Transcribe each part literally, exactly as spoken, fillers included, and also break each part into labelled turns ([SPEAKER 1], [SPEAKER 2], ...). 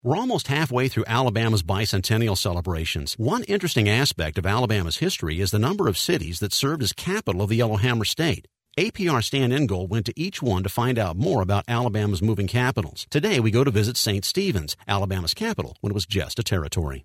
[SPEAKER 1] We're almost halfway through Alabama's bicentennial celebrations. One interesting aspect of Alabama's history is the number of cities that served as capital of the Yellowhammer State. A P R Stan Ingold went to each one to find out more about Alabama's moving capitals. Today we go to visit Saint Stephen's, Alabama's capital, when it was just a territory.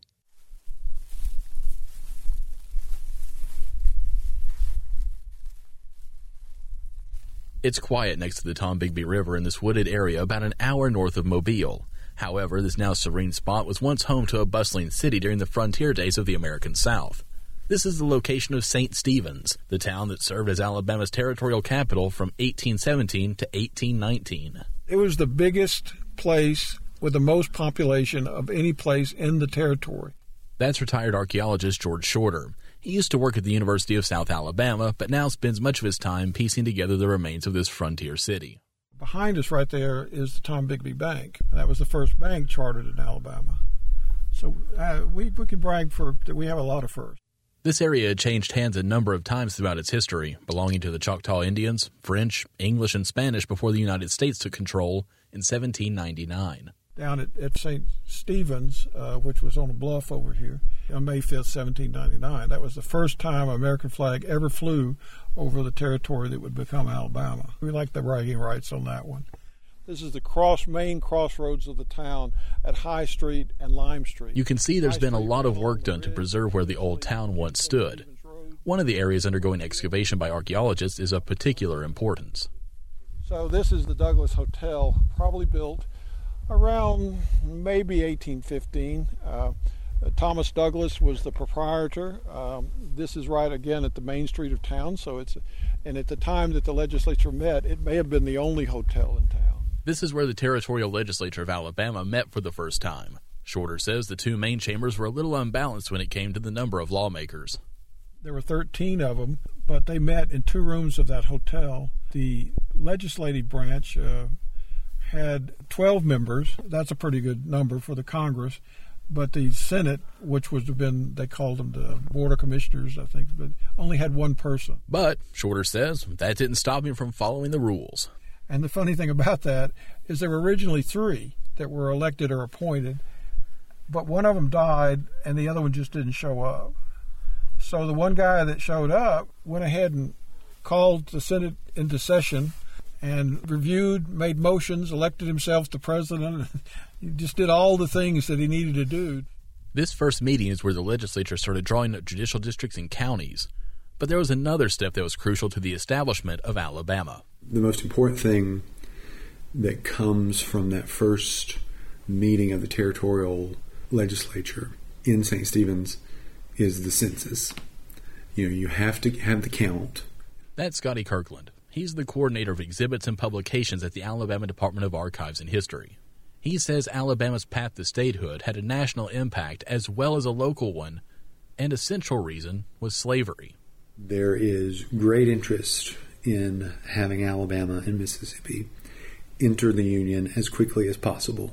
[SPEAKER 2] It's quiet next to the Tombigbee River in this wooded area about an hour north of Mobile. However, this now serene spot was once home to a bustling city during the frontier days of the American South. This is the location of Saint Stephen's, the town that served as Alabama's territorial capital from eighteen seventeen to eighteen nineteen.
[SPEAKER 3] It was the biggest place with the most population of any place in the territory.
[SPEAKER 2] That's retired archaeologist George Shorter. He used to work at the University of South Alabama, but now spends much of his time piecing together the remains of this frontier city.
[SPEAKER 3] Behind us right there is the Tombigbee Bank. That was the first bank chartered in Alabama. So uh, we, we can brag for that we have a lot of firsts.
[SPEAKER 2] This area had changed hands a number of times throughout its history, belonging to the Choctaw Indians, French, English, and Spanish before the United States took control in seventeen ninety-nine.
[SPEAKER 3] Down at, at Saint Stephen's, uh, which was on a bluff over here, on May fifth, seventeen ninety-nine. That was the first time an American flag ever flew over the territory that would become Alabama. We like the bragging rights on that one. This is the cross main crossroads of the town at High Street and Lime Street.
[SPEAKER 2] You can see there's been a lot of work done to preserve where the old town once stood. One of the areas undergoing excavation by archaeologists is of particular importance.
[SPEAKER 3] So this is the Douglas Hotel, probably built around maybe eighteen fifteen. Uh, Thomas Douglas was the proprietor. Um, this is right again at the main street of town. So it's, and at the time that the legislature met, it may have been the only hotel in town.
[SPEAKER 2] This is where the territorial legislature of Alabama met for the first time. Shorter says the two main chambers were a little unbalanced when it came to the number of lawmakers.
[SPEAKER 3] There were thirteen of them, but they met in two rooms of that hotel. The legislative branch uh, had twelve members. That's a pretty good number for the Congress. But the Senate, which would have been, they called them the Board of Commissioners, I think, but only had one person.
[SPEAKER 2] But, Shorter says, that didn't stop him from following the rules.
[SPEAKER 3] And the funny thing about that is there were originally three that were elected or appointed, but one of them died and the other one just didn't show up. So the one guy that showed up went ahead and called the Senate into session and reviewed, made motions, elected himself the president. He just did all the things that he needed to do.
[SPEAKER 2] This first meeting is where the legislature started drawing up judicial districts and counties. But there was another step that was crucial to the establishment of Alabama.
[SPEAKER 4] The most important thing that comes from that first meeting of the territorial legislature in Saint Stephen's is the census. You know, you have to have the count.
[SPEAKER 2] That's Scotty Kirkland. He's the coordinator of exhibits and publications at the Alabama Department of Archives and History. He says Alabama's path to statehood had a national impact as well as a local one, and a central reason was slavery.
[SPEAKER 4] There is great interest in having Alabama and Mississippi enter the Union as quickly as possible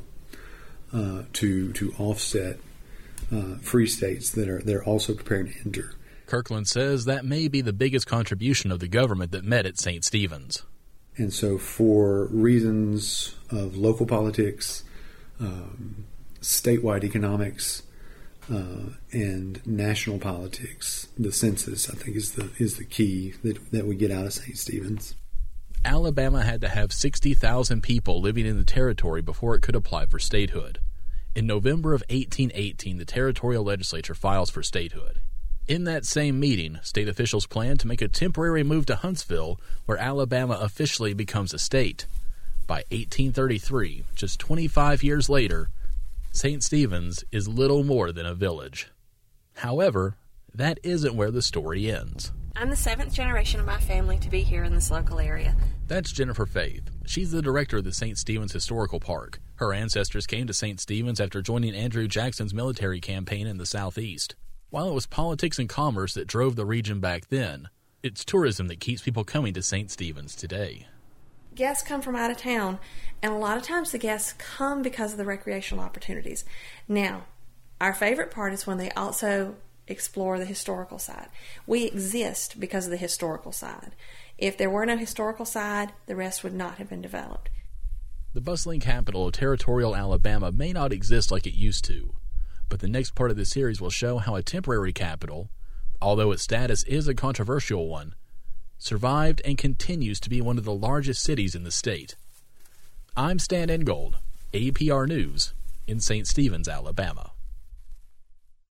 [SPEAKER 4] uh, to to offset uh, free states that are they're also preparing to enter.
[SPEAKER 2] Kirkland says that may be the biggest contribution of the government that met at Saint Stephen's.
[SPEAKER 4] And so for reasons of local politics, um, statewide economics, uh, and national politics, the census, I think, is the is the key that, that we get out of Saint Stephen's.
[SPEAKER 2] Alabama had to have sixty thousand people living in the territory before it could apply for statehood. In November of eighteen eighteen, the territorial legislature files for statehood. In that same meeting, state officials planned to make a temporary move to Huntsville, where Alabama officially becomes a state. By eighteen thirty-three, just twenty-five years later, Saint Stephen's is little more than a village. However, that isn't where the story ends.
[SPEAKER 5] I'm the seventh generation of my family to be here in this local area.
[SPEAKER 2] That's Jennifer Faith. She's the director of the Saint Stephen's Historical Park. Her ancestors came to Saint Stephen's after joining Andrew Jackson's military campaign in the Southeast. While it was politics and commerce that drove the region back then, it's tourism that keeps people coming to Saint Stephen's today.
[SPEAKER 5] Guests come from out of town, and a lot of times the guests come because of the recreational opportunities. Now, our favorite part is when they also explore the historical side. We exist because of the historical side. If there were no historical side, the rest would not have been developed.
[SPEAKER 2] The bustling capital of territorial Alabama may not exist like it used to, but the next part of the series will show how a temporary capital, although its status is a controversial one, survived and continues to be one of the largest cities in the state. I'm Stan Ingold, A P R News, in Saint Stephen's, Alabama.